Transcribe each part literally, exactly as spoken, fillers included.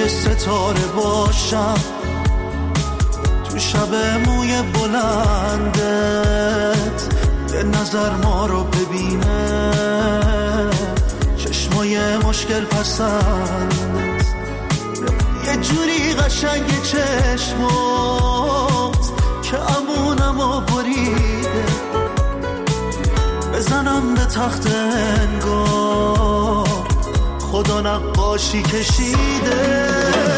یه ستاره باشم تو شب موی بلندت، یه نظر ما رو ببینه چشمای مشکل پسند، یه جوری قشنگ چشمات که امونمو بریده، بزنم به تخت انگار خدا نقاشی کشیده،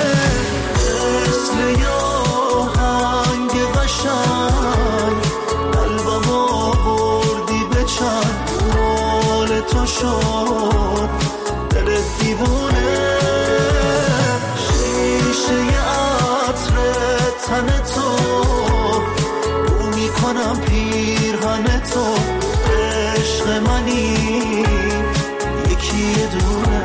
مثل یه آهنگ قشنگ قلبمو بردی به چند، مال تو شد دل دیوونه، شیشه ی عطر تن تو بو میکنم پیرهن تو، عشق منی یکی دونه.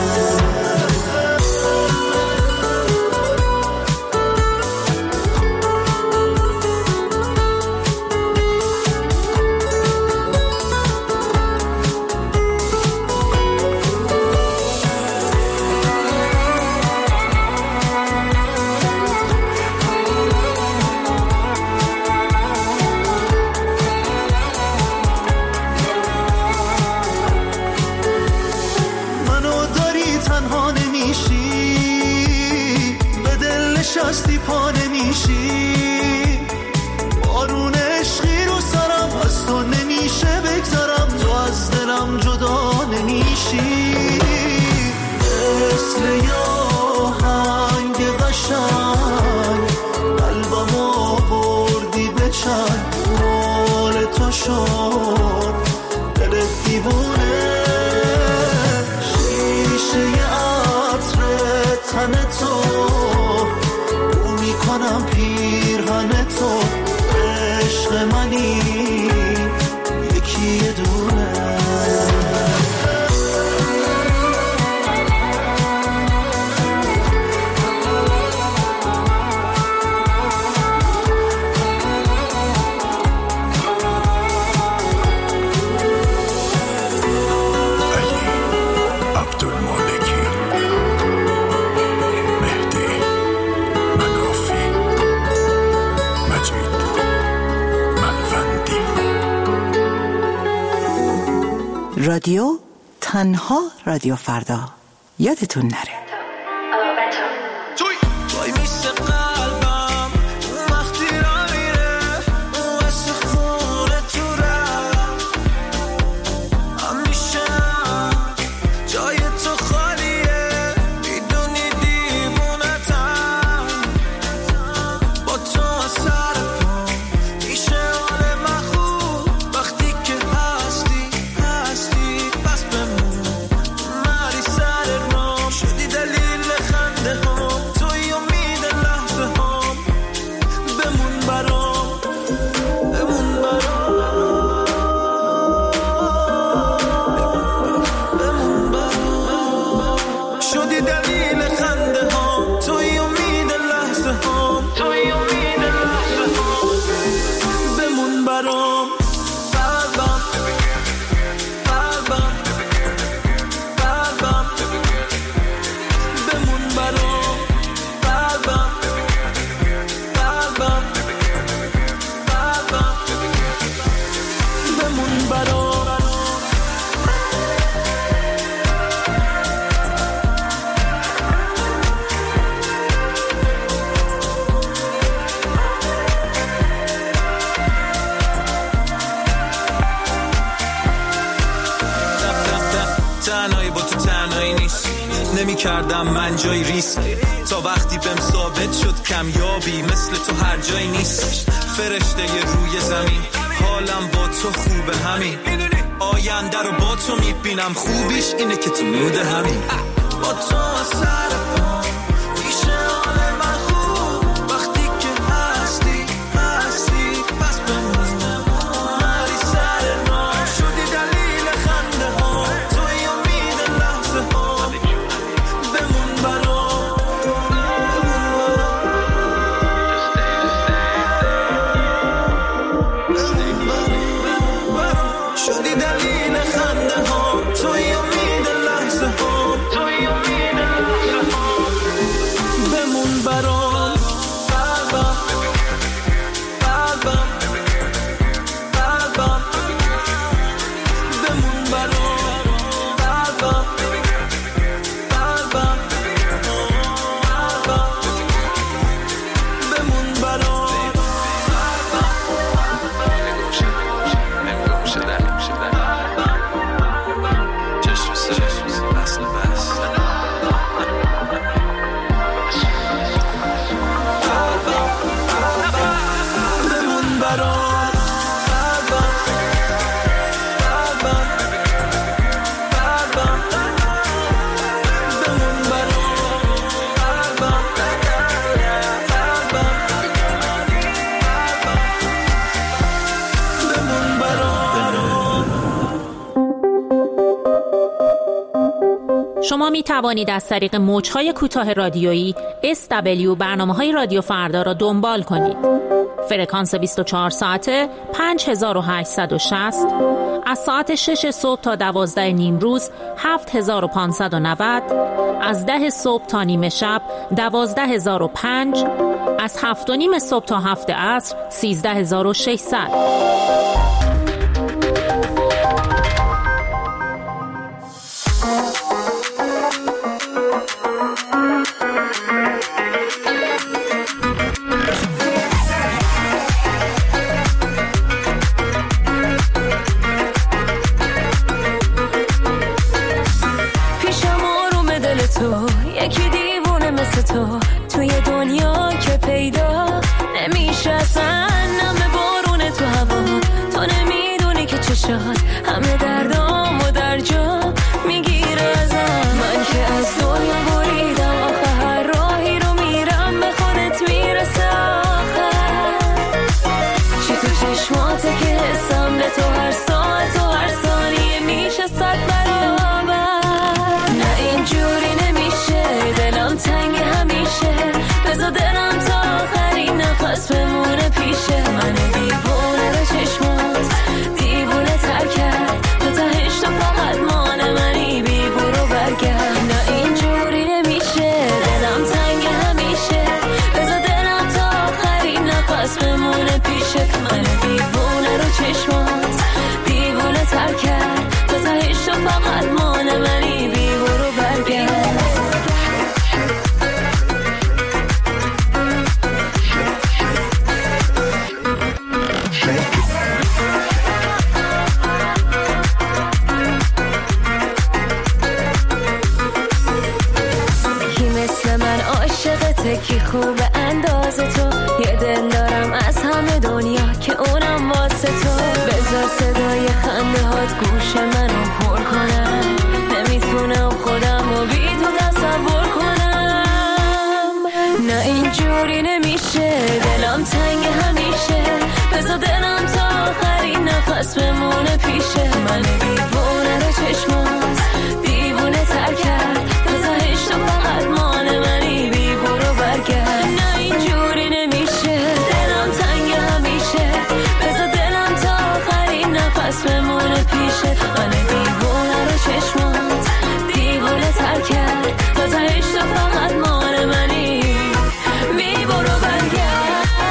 شستی پا نمیشی، بارون عشقی رو سرم از تو نمیشه بگذارم، تو از دلم جدا نمیشی، مثل یه آهنگ قشنگ قلبمو بردی به چند، مال تو شد دل دیوونه، شیشه ی عطر تن تو کنم پیرهن تو، عشق منی یکی دونه. رادیو تنها رادیو فردا، یادتون نره. نمی کردم من جای ریسک تا وقتی بهم ثابت شد کمیابی مثل تو هر جایی نیست، فرشته ی روی زمین حالم با تو خوبه همین، آینده رو با تو میبینم خوبیش اینه که تو مود همین، با تو سر میشه حال من خوب وقتی که هستی هستی پس بمونم مری سر ما شدی دلیل خنده ها توی امید لحظه ها بمون برام شدی دلیل خنده ها توی امید لحظه ها توی امید لحظه ها می توانید از طریق موج‌های کوتاه رادیویی اس دبلیو برنامه‌های رادیو فردا را دنبال کنید. فرکانس بیست و چهار ساعته پنج هزار و هشتصد و شصت، از ساعت شش صبح تا دوازده نیم روز هفت هزار و پانصد و نود، از ده صبح تا نیمه شب دوازده هزار و پنج، از هفت و نیم صبح تا هفت عصر سیزده هزار و ششصد. یکی دیوونه مثل تو توی دنیا که پیدا نمیشه اصلا، نم بارونه تو هوا، تو نمیدونی که چشات همه دردام و در جا میگیره ازم. من که از دنیا بریدم آخه هر راهی رو میرم به خودت میرسه آخر. چی تو چشماته که حسم به تو هر ساعت و هر ثانیه میشه صد برابر. نه اینجوری دلم تنگ همیشه، بذار دلم تا آخرین نفس بمونه پیشه. من دیوونه رو چشمات دیوونه تر کرد، تو تهش تو فقط مال منی، بی برو برگرد. نه اینجوری نمیشه، دلم تنگ همیشه، بذار دلم تا آخرین نفس بمونه پیشه. من دیوونه رو چشمات دیوونه تر کرد، تو تهش تو فقط مال منی، بی برو برگرد. کی خوب انداز تو، یه دل دارم از همه دنیا که اونم واسه تو. بذار صدای خنده هات گوش منو پر کنم، نمیتونم خودم رو بی تو تصور کنم. نه اینجوری نمیشه، دلم تنگ همیشه، بذار دلم تا آخرین نفس بمونه پیشه. من دیوونه رو چشمات دیوونه تر کرد، بذارش تو فقط مال منی، بی برو برگرد. نه اینجوری نمیشه، دلم تنگ همیشه، بذار دلم تا آخرین نفس بمونه پیشه. من دیوونه رو چشمات دیوونه تر کرد، بذارش تو فقط مال منی، بی برو برگرد.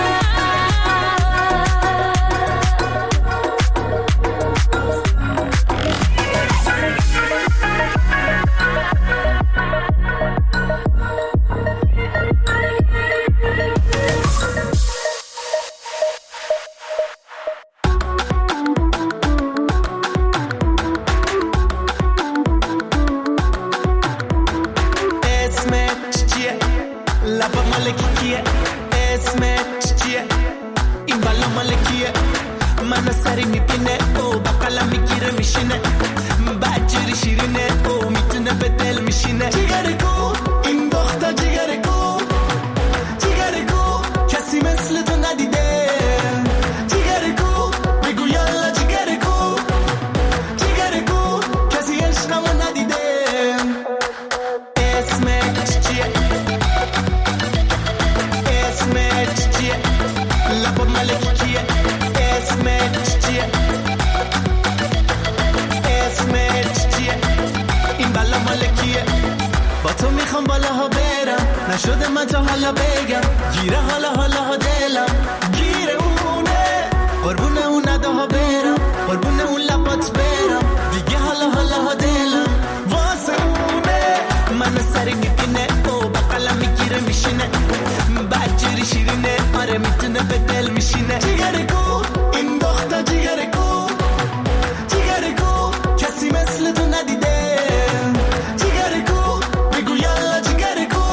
نشده من تا حالا بگم، گیره حالا حالا ها دلم، گیره اونه، قربونه اون نده ها برم، قربونه اون لبات برم، دیگه حالا حالا ها دلم واسه اونه. منو سری میبینه او بقلم میگیره میشینه، بدجوری شیرینه، آره میتونه به دل میشینه. جیگره گو این دختر، جیگره گو جیگره گو کسی مثل تو ندیده. جیگره گو بگو یالا، جیگره گو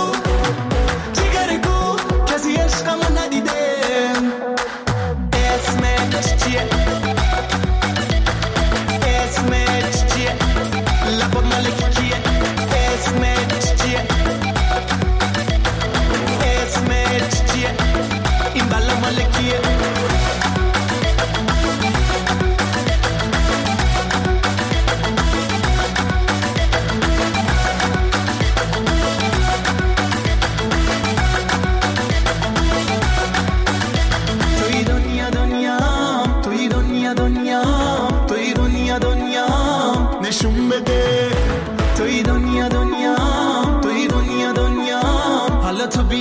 جیگره گو کسی عشقمو ندیده. اسمش چی؟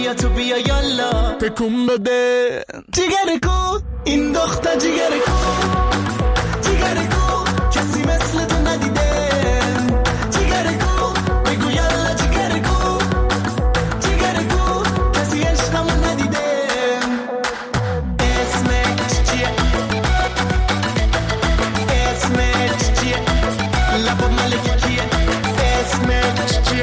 بیا تو بیا یالا تکون بده جیگر کو این دختر جیگر کو جیگر کو کسی مثل تو ندیده جیگر کو بگو یالا جیگر کو جیگر کو کسی عشقمو ندیده اسمت چیه اسمت چیه لبا ملک کیه اسمت چیه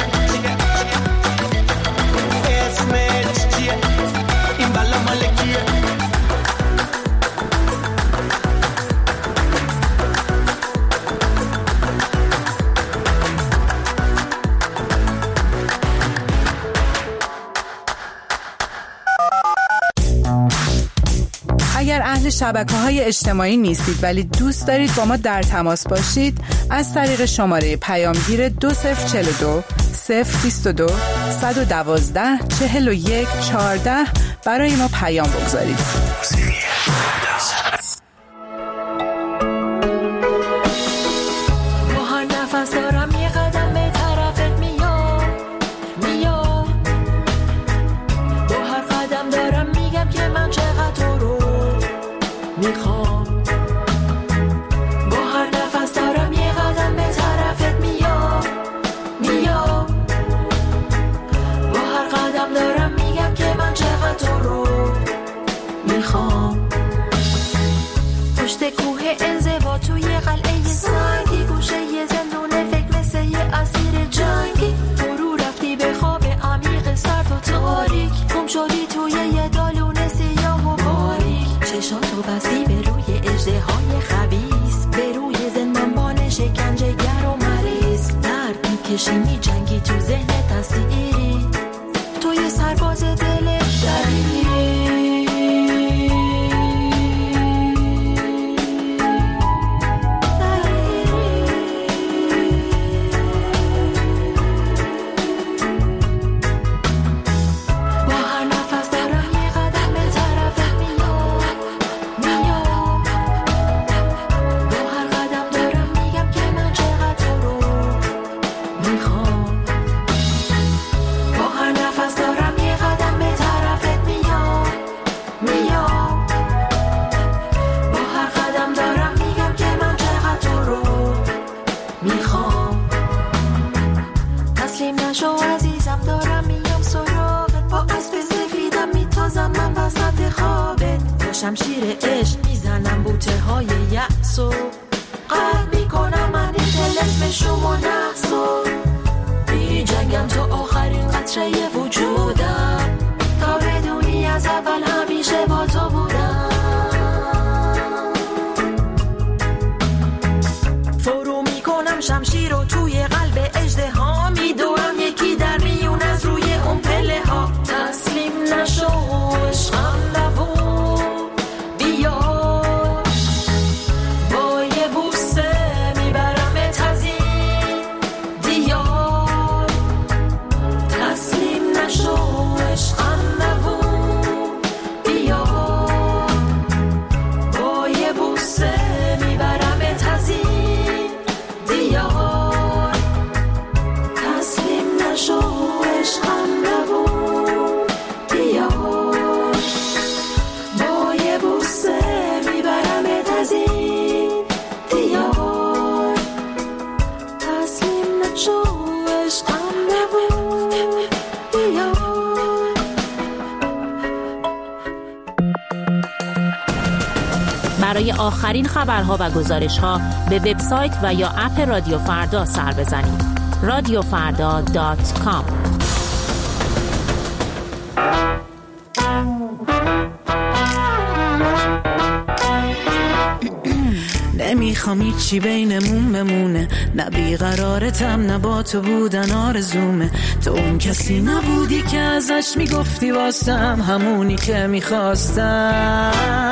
اسمت چیه این بالا مالکیه اگر اهل شبکه‌های اجتماعی نیستید ولی دوست دارید با ما در تماس باشید، از طریق شماره پیامگیر دو صفر چهل و دو صفر بیست و دو صد و دوازده چهل و یک چهارده برای ما پیام بگذارید. با هر نفس دارم یه قدم به طرفت میام میام با هر قدم دارم میگم که من چقدر تو رو میخوام با هر نفس دارم یه قدم به طرفت میام میام با هر قدم دارم میگم که من چقدر تو رو میخوام پشت کوه انزوا توی قلعه سنگی گوشه یه زندون فکر مثل یه اسیر جنگی فرو رفتی به خواب عمیق سرد و تاریک گم شدی توی یه دالون سیاه و باریک چشاتو بستی به روی اژدهای خبیث به روی زندانبان شکنجه گر و مریض درد میکشی میجنگی تو ذهنت اسیری توی سرباز دل دریری شمشیر عشق میزنم بوته های یأسو قلب میکنم من این دل اسمشوم و نحسو بی جنگم تو آخرین قطره وجودم تا بدونی از اول همیشه با تو بودم فرو میکنم شمشیر رو توی قلب اژدها میدورم یکی در میون از روی اون پله ها تسلیم نشو عشقم نبود برای آخرین خبرها و گزارش‌ها به وبسایت و یا اپ رادیو فردا سر بزنید. رادیو فردا دات کام. نمیخوام هیچی بینمون بمونه، نه بیقرارتم نه با تو بودن آرزومه. تو اون کسی نبودی که ازش میگفتی واسم همونی که میخواستم.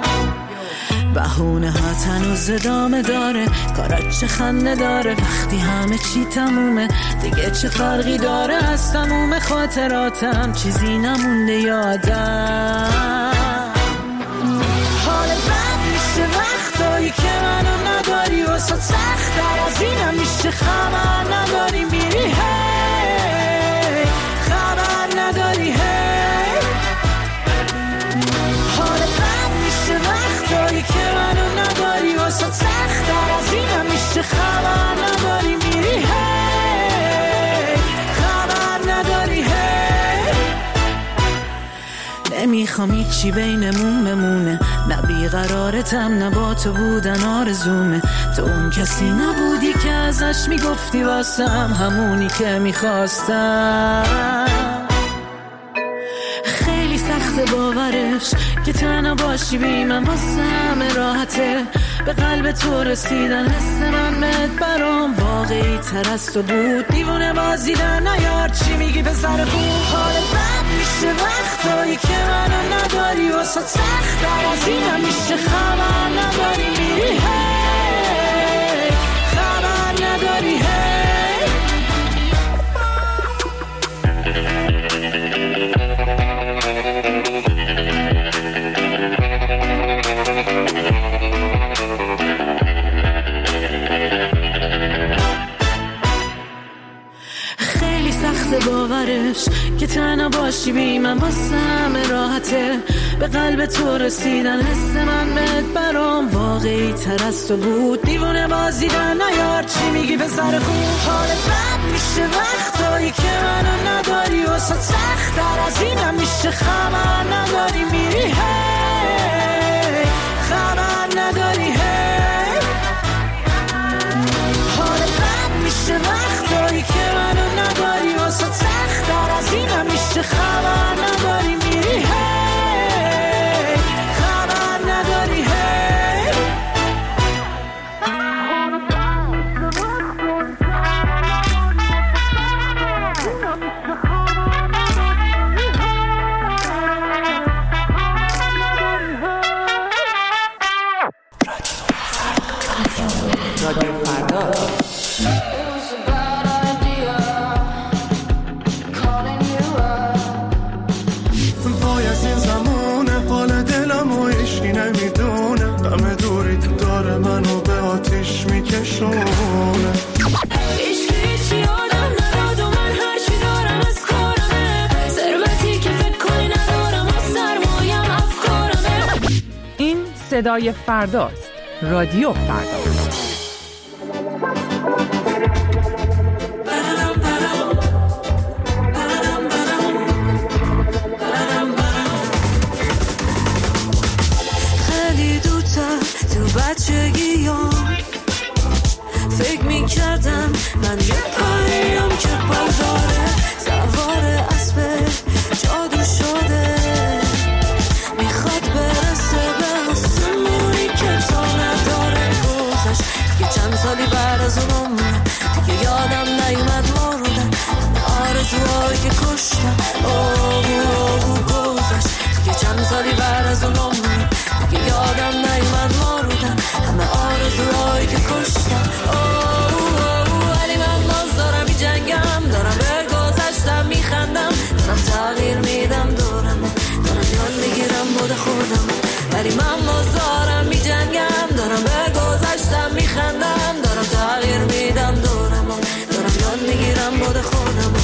بهونه ها تنوز ادامه داره، کارات چه خنده داره وقتی همه چی تمومه. دیگه چه فرقی داره از تموم خاطراتم، چیزی نمونده یادم. حال بد میشه وقتایی که منو نداری، واسه سخت‌تر از اینم میشه خبر نداری. میری هی خبر نداری هی نمیخوام هیچی بینمون بمونه، نه بیقرارتم نه با تو بودن آرزومه. تو اون کسی نبودی که ازش میگفتی واسم همونی که میخواستم. خیلی سخت باورش که تنها باشی بی من واسم راحته. به قلب تو رسیدن حس من مت برام واقعی تر از تو بود. دیوونه بازیدن نیار چی میگی پسر خوب. حال بد میشه وقتایی که منو نداری، واسه سخت‌تر از اینم میشه خبر نداری میری هی، خبر نداری هی. خیلی سخت باورش که تنها باشی بی من واسم راحته. به قلب تو رسیدن حس من مت برام واقعی تر از تو بود. دیوونه بازیدن نیار چی میگی پسر خوب. حال بد میشه وقتایی که منو نداری، واسه سخت‌تر از اینم میشه خبر نداری میری هی، خبر نداری هی. حال بد میشه وقتایی که منو نداری، واسه سخت‌تر از اینم میشه خبر نداری میری هی، خبر نداری هی. صدای فرداست. رادیو فردا. خیلی دوتا تو بچگیام فکر میکردم من یه پریم که برداره سوار اسب جادو شده، میخواد برسه به آسمونی که تا نداره. گذشت دیگه چند سالی بعد از اونم دیگه یادم نیومد موردم آرزوهایی که کشتم. اوه اوه گذشت دیگه چند سالی بعد از اونم دیگه یادم نیومد موردم همه آرزوهایی که کشتم. اوه ولی من باز دارم می جنگم، دارم به گذشتم میخندم، دارم تغییر میدم دورم، دارم یاد میگیرم بود خودم. ولی من باز دارم می جنگم، دارم به گذشتم میخندم، دارم تغییر میدم دورم، دارم یاد میگیرم بود خودم.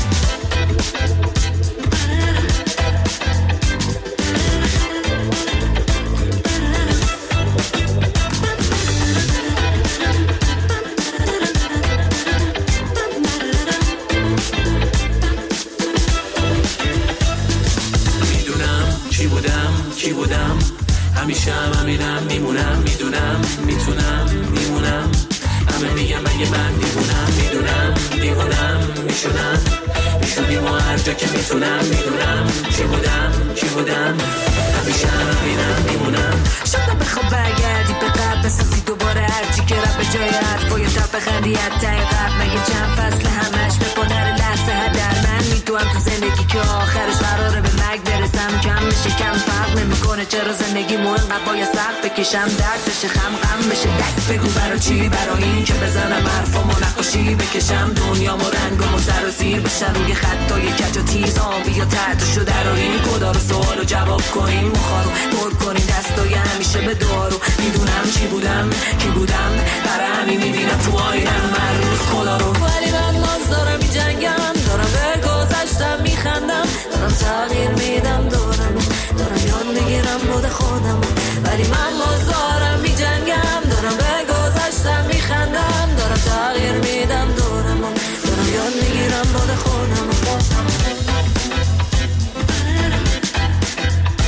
کی بودم همیشه هم همینم میمونم، میدونم میتونم میمونم. همه میگم مگه من دیوونم، میدونم دیوونم میشونم میشونیم و هر جا که میتونم. میدونم کی بودم کی بودم همیشه هم همینم میمونم. شاید بخواب برگردی به قبل بسازی دوباره هرچی که رب به جای حرف یا تب بخندی حتی قبل. مگه چند فصل همش بپنر لحظه هدر من میدونم تو زندگی که آخرش قراره به مرگ برسم. کم میشه کم فرق نمیکنه چرا زندگی مو انقدر باید سخت بکشم. درد بشه خم غم بشه دک بگو برا چی، برا این که بزنم حرفامو نقاشی بکشم دنیامو رنگامو سر و زیر بشن روی خطای کج و تیز آبی یا تحتشو دراریم. کدا رو سوال و جواب کنیم مخارو پر کنیم دستای همیشه به دارو. میدونم چی بودم کی بودم برای همین میبینم تو آینم هر روز خدا رو. ولی من باز دارم می جنگم، دارم به گذشتم میخندم، دارم تغییر میدم دورم، دارم یاد میگیرم بود خودم. ولی من باز دارم می جنگم، دارم به گذشتم میخندم، دارم تغییر میدم دورم، دارم یاد میگیرم بود خودم.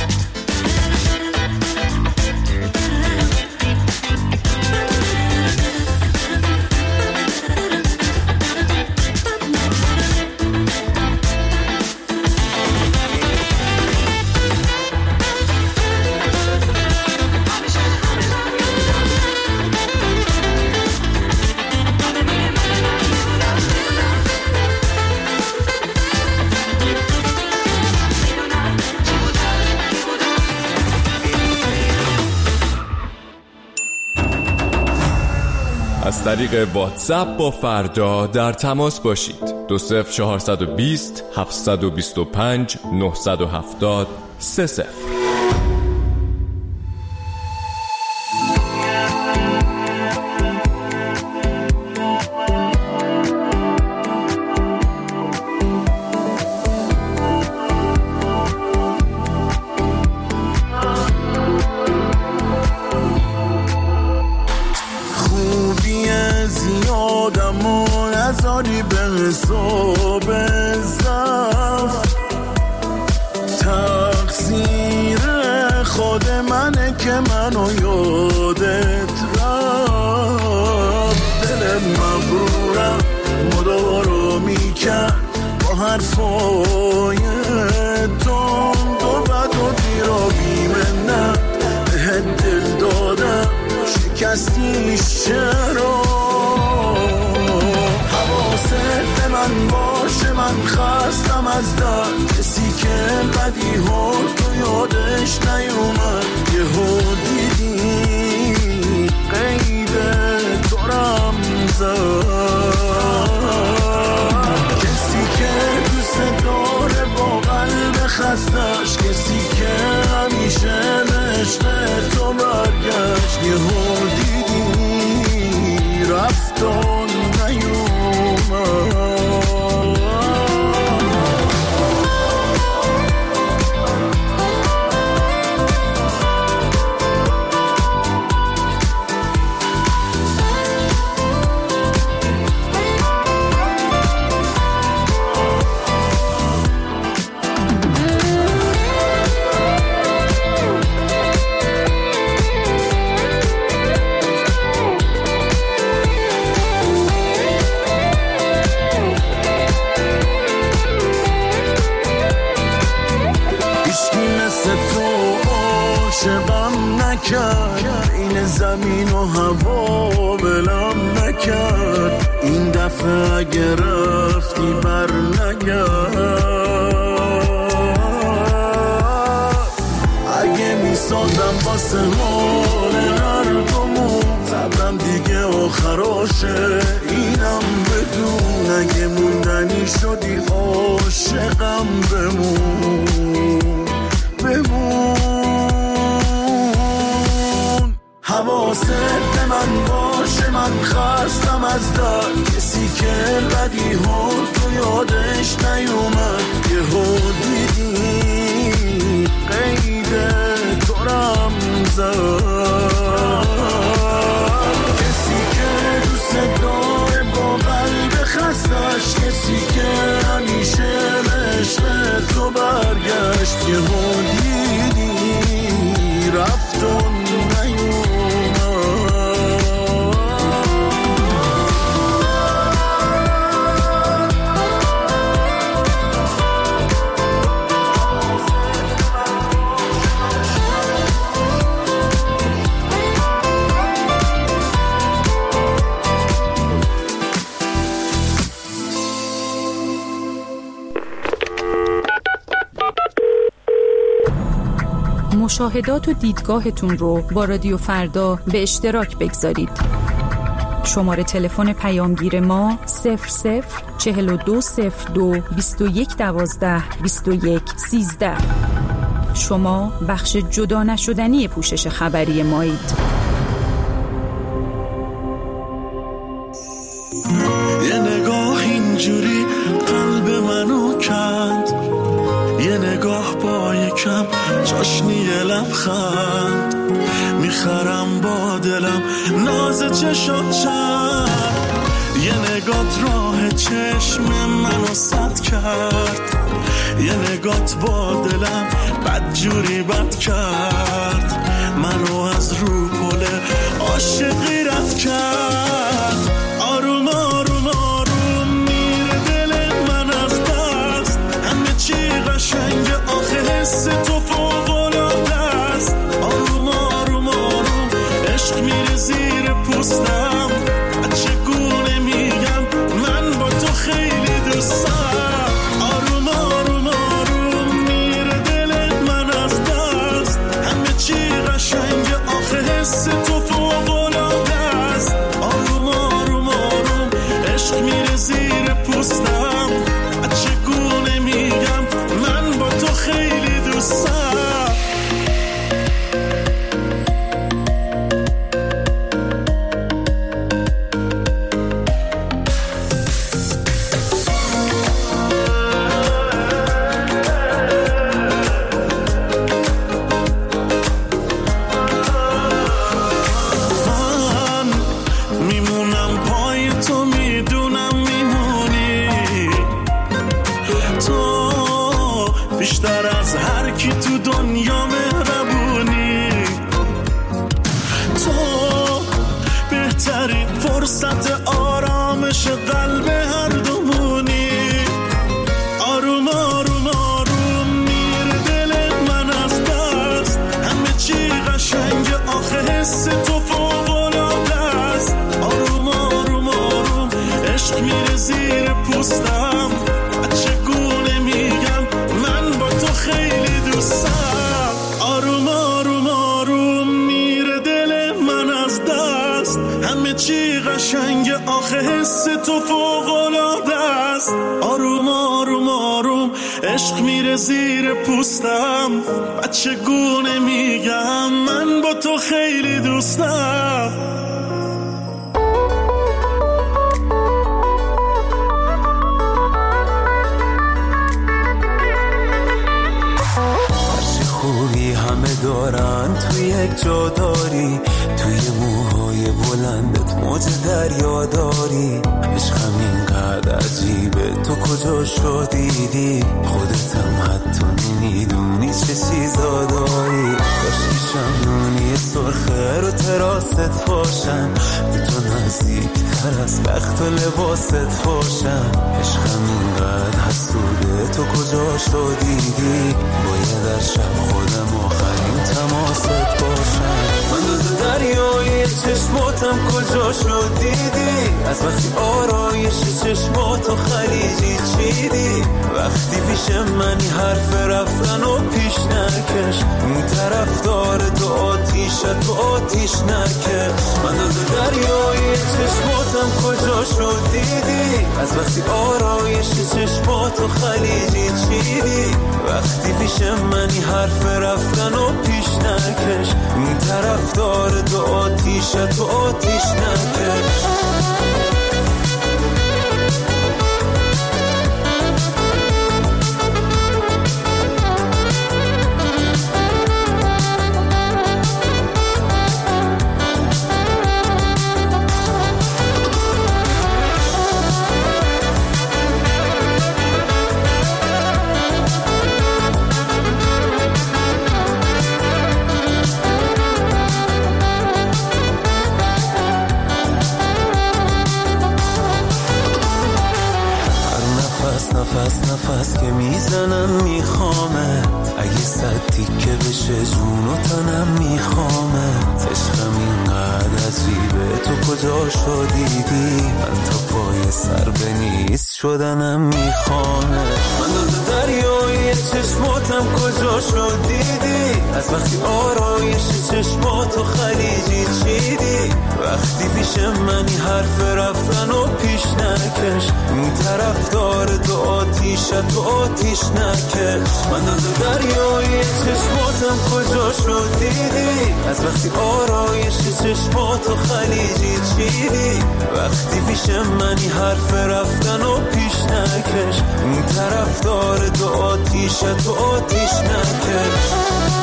از طریق واتساپ با فردا در تماس باشید. دو صفر چهارصد و بیست هفتصد و بیست و پنج نهصد و هفتاد سه صفر. نذاری به حساب زفت، تقصیر خود منه که منو یادت رفت. دل مغرورم مدارو میکرد با حرفای تند و بد و دیرا بیمنم بهت دل دادم شکستی چرا؟ حواست من باشه من خستم از در کسی که بدی ها تو یادش نیومد. یه ها دیدی قید تو رم زد، کسی که دوست داره با قلب خستش، کسی که همیشه عشق تو برگشت. یه ها دیدی رفتان نیومد. این زمین و هوا بلم نکرد، این دفعه اگه رفتی بر نگرد. اگه میسازم واسه حال هر دومون صبرم دیگه آخراشه، اینم بدون اگه موندنی شدی عاشقم بمون بمون. حواست به من باشه من خستم از در کسی که بدی ها تو یادش نیومد. یه ها دیدی قید تو رم زد، کسی که دوست داره با قلب خستش، کسی که همیشه عشق تو برگشت. یه ها دیدی رفتن نیومد. مشاهدات و دیدگاهتون رو با رادیو فردا به اشتراک بگذارید. شماره تلفن پیامگیر ما صفر صفر چهل و دو صفر دو بیست و یک دوازده بیست و یک سیزده. شما بخش جدا نشدنی پوشش خبری مایید. یه نگاه اینجوری قلب منو کند، یه نگاه با یکم چاشنی لبخند، میخرم با دلم ناز چشات چند. یه نگات راه چشم منو سد کرد، یه نگات با دلم بدجوری بد کرد، منو از رو پل عاشقی رد کرد. آروم آروم آروم میره دل من از دست، همه چی قشنگ آخه حس تو فوق‌العاده است. آروم آروم آروم عشق میره زیر پوستم، چگونه میگم من با تو خیلی دوستم. آروم آروم آروم میره دل من از دست، همه چی قشنگ آخه حس تو فوق‌العاده است. آروم بیشتر از هر کی تو دنیا مهربونی. تو بهترین فرصت آرامش قلب هر دومونی. آروم آروم آروم میره دل من از دست، همه چی قشنگ آخه حس تو فوق‌العاده است. آروم آروم آروم عشق میره زیر پوستم، چگونه میگم من با تو خیلی دوستم. آروم آروم آروم میره دل من از دست، همه چی قشنگ آخه حس تو فوق‌العاده است. آروم آروم آروم عشق میره زیر پوستم، چگونه میگم من با تو خیلی دوستم. همه دارن توی یک جا داری، توی موهای بلندت موج دریا داری. عشقم اینقدر عجیبه تو کجا شدیدی، خودتم حتی نمیدونی چه چیزا داری. داشتی شمنونی سرخه رو تراست باشم، به تو نزدیک تر از بخت و لباست باشم. عشقم اینقدر حسوده تو کجا شدیدی، باید در شب خودم آخرین تماست باشم. من دوز دریای چشماتم کجا شد دیدی، از وقتی آرایش چشماتو خلیجی چیدی. وقتی پیش منی حرف رفتن و پیش نکش، این طرف داره تو آتیشت تو آتیش نکش. من دوز دریای چشماتم کجا شد دیدی، از وقتی آرایش چشماتو خلیجی چیدی. وقتی پیش منی حرف رفتن و پیش نکش، این طرف داره تو آتیشت تو آتیش نکش. نفس نفس که میزنم میخوامت، اگه صد تیکه بشه جون و تنم میخوامت. عشقم اینقدر عجیبه تو کجا شدیدی، من تا پای سر به نیست شدنم میخوامت. من دوز دریای چشماتم کجا شد دیدی، از وقتی آرایش چشماتو خلیجی چیدی. وقتی پیش منی حرف رفتن و پیش نکش، این طرف داره تو آتیشت تو آتیش نکش. من دوز دریای چشماتم کجا شد دیدی، از وقتی آرایش چشماتو خلیجی چیدی. وقتی پیش منی حرف رفتن و پیش نکش، این طرف داره تو آتیشت تو آتیش نکش.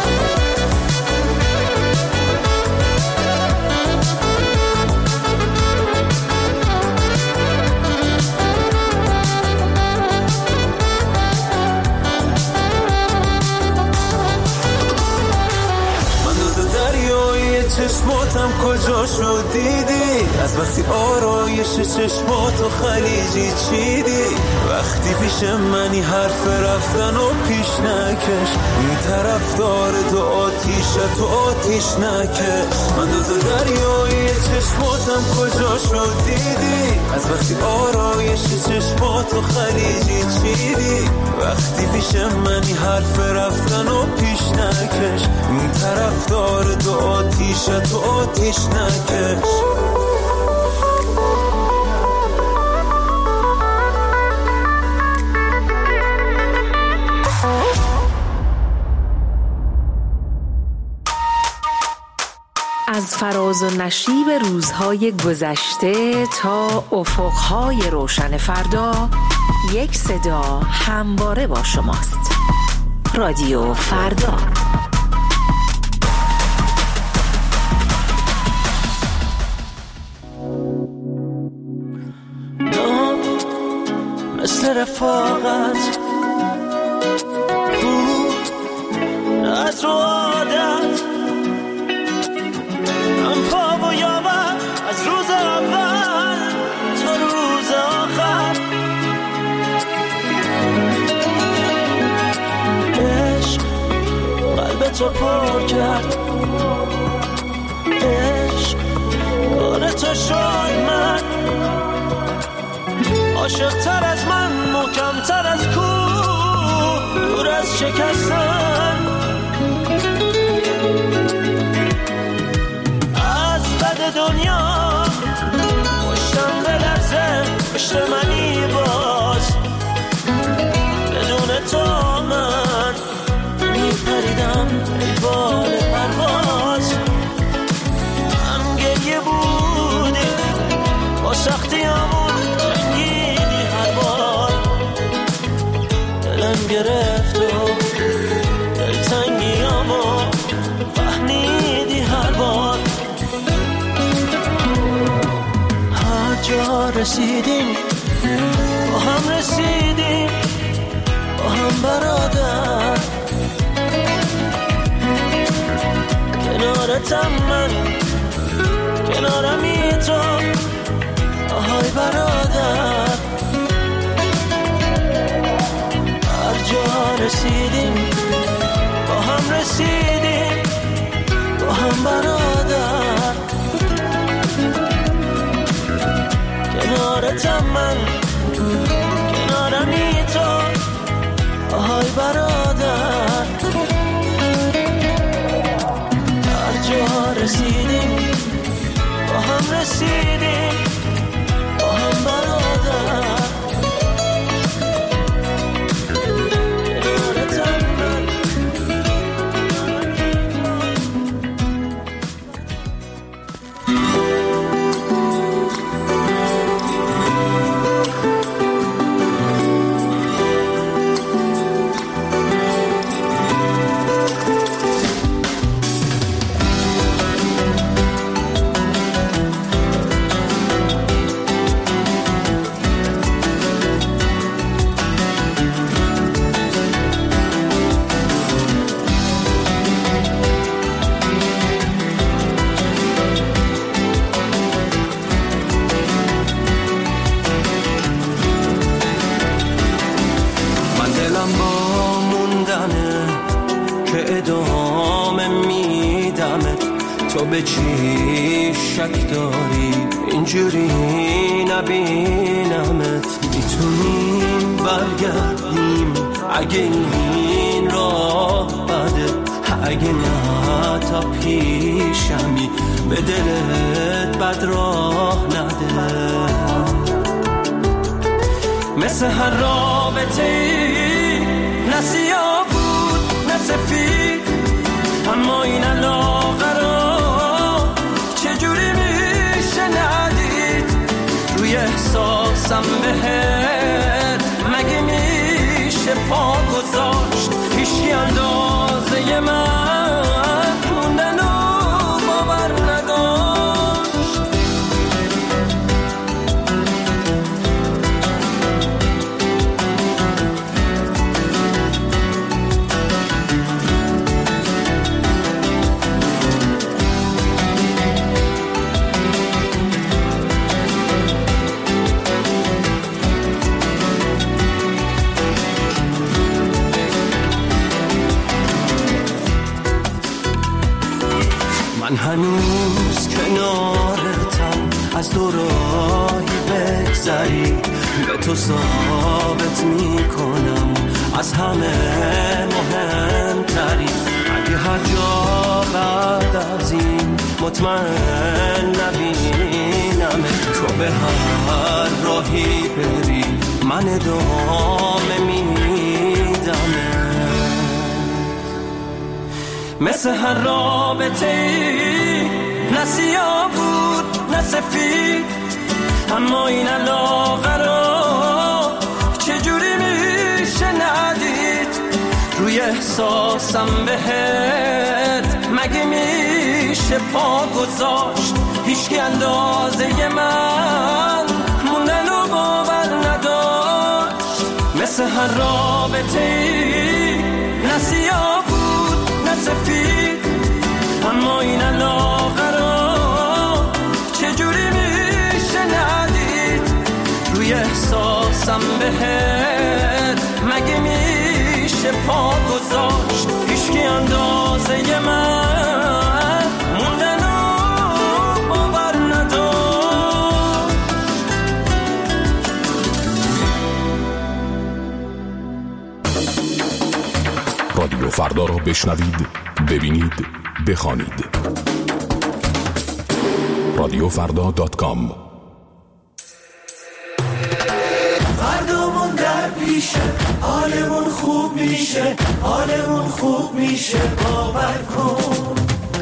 چشماتم کجا شد دیدی، از وقتی آرایش چشماتو خلیجی چیدی. وقتی پیش منی حرف رفتن و پیش نکش، این طرف داره تو آتیشت تو آتیش نکش. من دوز دریای چشماتم کجا شد دیدی، از وقتی آرایش چشماتو خلیجی چیدی. وقتی پیش منی حرف رفتن و پیش نکش، این طرف داره تو آتیشت تو آتیش نکش. از فراز و نشیب روزهای گذشته تا افقهای روشن فردا، یک صدا همواره با شماست. رادیو فردا. مثل رفاقت تو پر کرد. عشق کار تو شد، من عاشق تر از من، محکم تر از کوه، دور از شکستن. از بد دنیا پشتم بلرزه، پشت منی باز، بدون تو من میپریدم ای بال پرواز. هم گریه بودی با سختی همون جنگیدی هر بار، دلم گرفت و دلتنگی همو فهمیدی هر بار. هر جا رسیدیم با هم رسیدیم، با هم برادر. کنارتم من، کنارمی تو، آهای برادر. هر جا رسیدیم با هم رسیدیم، با هم برادر. کنارتم من، کنارمی تو، آهای برادر. هر جا رسیدیم با هم رسیدیم، با هم برادر. کنارتم من. تو به چی شک داری اینجوری نبینمت؟ میتونیم برگردیم اگه این راه بده، اگه نه تا پیشمی به دلت بد راه نده. مثل هر رابطه ای نه سیاه بود نه سفید، اما این علاقه چجوری میشه ندید؟ روی احساسم بهت مگه میشه پا گذاشت؟ هیچی اندازه من موندن و باور نداشت. من هنوز کنارتم، از دوراهی بگذری به تو ثابت میکنم از همه مهمتری. اگه هر جا بعد از این مطمئن نبینم، تو به هر راهی بری من ادامه میدم. مثل هر رابطه ای نه سیاه بود نه سفید، اما این علاقه را چجوری میشه ندید؟ روی احساسم بهت مگه میشه پا گذاشت؟ هیچکی اندازه من موندن و باور نداشت. مثل هر رابطه ای نه سیاه نه سفید، اما این علاقه را چجوری میشه ندید؟ روی احساسم بهت مگه میشه پا گذاشت؟ هیچکی اندازه من موندن و باور ندار. رادیو فردا را بشنوید، ببینید، بخوانید. رادیو فردا دات کام. فردامون در پیشه، حالمون خوب میشه، حالمون خوب میشه، باور کن.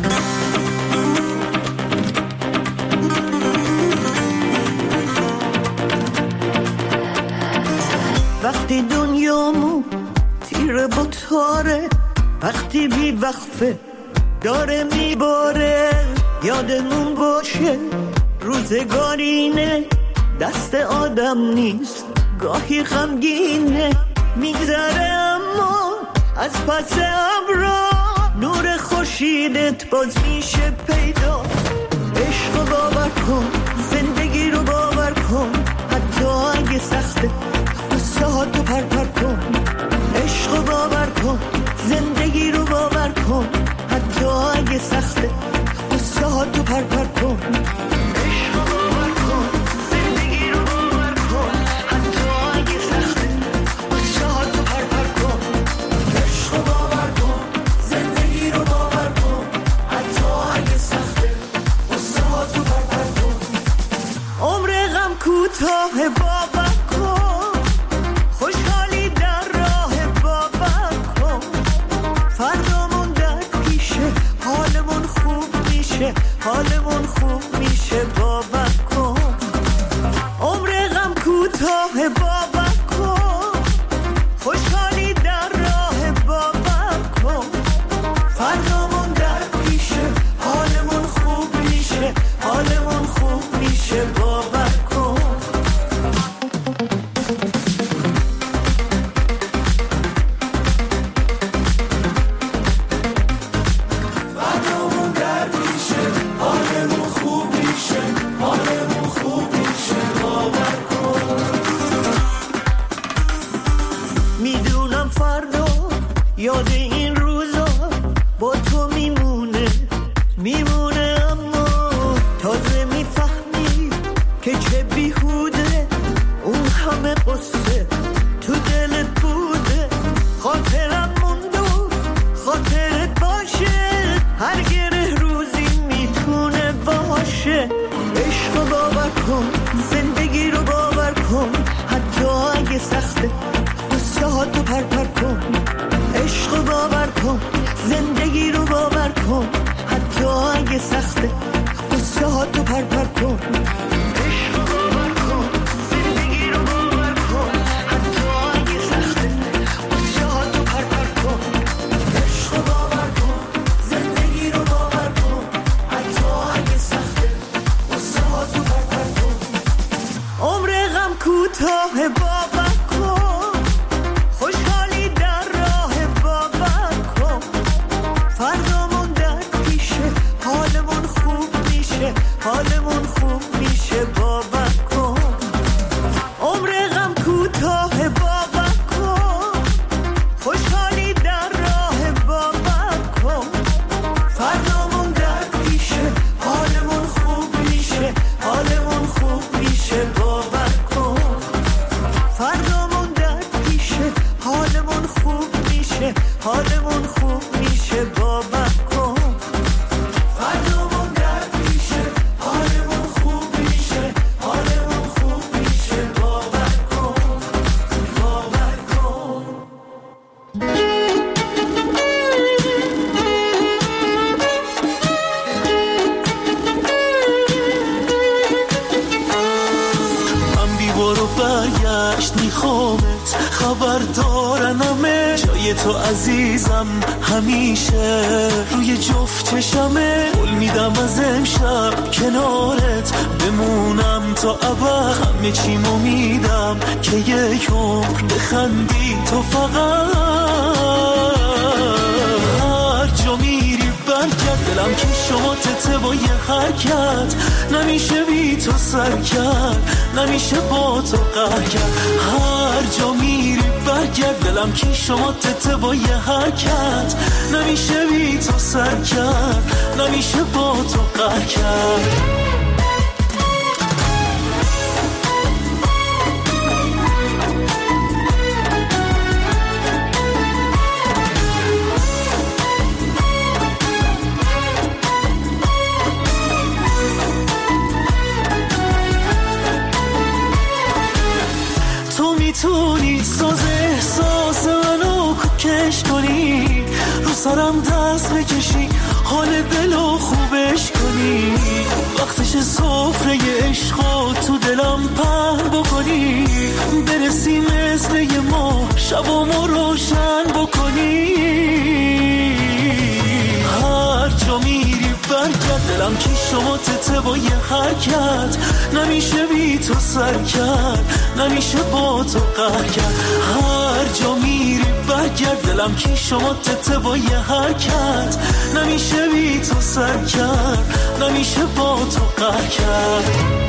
وقتی دنیامون تیره با تاره، وقتی بی وقفه داره میباره، یادمون باشه روزگارینه، دست آدم نیست، گاهی غمگینه، میگذره اما از پس ابرا نور خورشیدت باز میشه پیدا. عشق رو باور کن، زندگی رو باور کن، حتی اگه سخته قصه ها تو پر پر کن. عشق رو باور کن، زندگی رو باور کن، حتی اگه سخته قصه ها تو پر پر کن. عشق رو باور کن، زندگی رو باور کن، حتی اگه سخته قصه ها تو پر پر کن. عشق رو باور کن، زندگی رو باور کن، حتی اگه سخته قصه ها تو پر پر کن. عمر غم کوتاه باور کن، خوشحالی در راه باور کن. فردامون در پیشه، حالمون خوب میشه، حالمون خوب میشه، باور کن. عمر غم کوتاه باور کن، خوشحالی در راه باور کن. فردامون در پیشه، حالمون خوب میشه، حالمون خوب میشه، باور کن. فردامون در پیشه، حالمون خوب میشه، حالمون خوب میشه، باور کن. میدونم فردا یاد این روزا با تو میمونه، میمونه، اما تازه میفهمی که چه بیهوده اون همه قصه تو دلت بوده. خاطرم مونده و خاطرت باشه، هر گره روزی میتونه باشه. عشق رو باور کن، زندگی رو باور کن، حتی اگه سخته قصه ها تو پر پر کن. عشق رو باور کن، زندگی رو باور کن، حتی اگه سخته قصه ها تو پر پر کن. عشق رو باور کن، زندگی رو باور کن، حتی اگه سخته قصه ها تو پر پر کن. عشق رو باور کن، زندگی رو باور کن، حتی اگه سخته قصه ها تو پر پر کن. عمر غم کوتاه باور کن، خوشحالی در راه باور کن. فردامون در پیشه، حالمون خوب میشه، حالمون خوب میشه، باور کن. عمر غم کوتاه باور کن، خوشحالی در راه باور کن. فردامون در پیشه، حالمون خوب میشه، حالمون خوب میشه، باور کن. فردامون در پیشه، حالمون خوب میشه، حالمون خوب میشه، باور کن. فردامون در پیشه، حالمون خوب میشه، حالمون خوب میشه، باور کن، باور کن. من بی برو برگشت میخوامت، خبر دارنمه جای تو عزیزم همیشه روی جفت چشمه. قول میدم از امشب کنارت بمونم تا ابد، همه چیمو میدم که یک عمر بخندی تو فقط. هر جا میری برگرد، دلم که شما تته با یه حرکت نمیشه بی تو سر کرد. نمیشه با تو قهر کرد. هر جا میری برگرد دلم کی شما تته با یه حرکت. نمیشه بی تو سر کرد نمیشه با تو قهر کرد. میتونی ساز احساس منو کش کنی، رو سرم دست بکشی، حال دلو خوبش کنی، وقتش سفره عشقو تو دلم پهن بکنی، برسی مثل یه ماه شبامو روشن بکنی. هر جا میری برگرد دلم کی شما تته با یه حرکت. نمیشه بی تو سر کرد نمیشه با تو قهر کرد. هر جا میری برگرد دلم کی شما تته با یه حرکت. نمیشه بی تو سر کرد نمیشه با تو قهر کرد.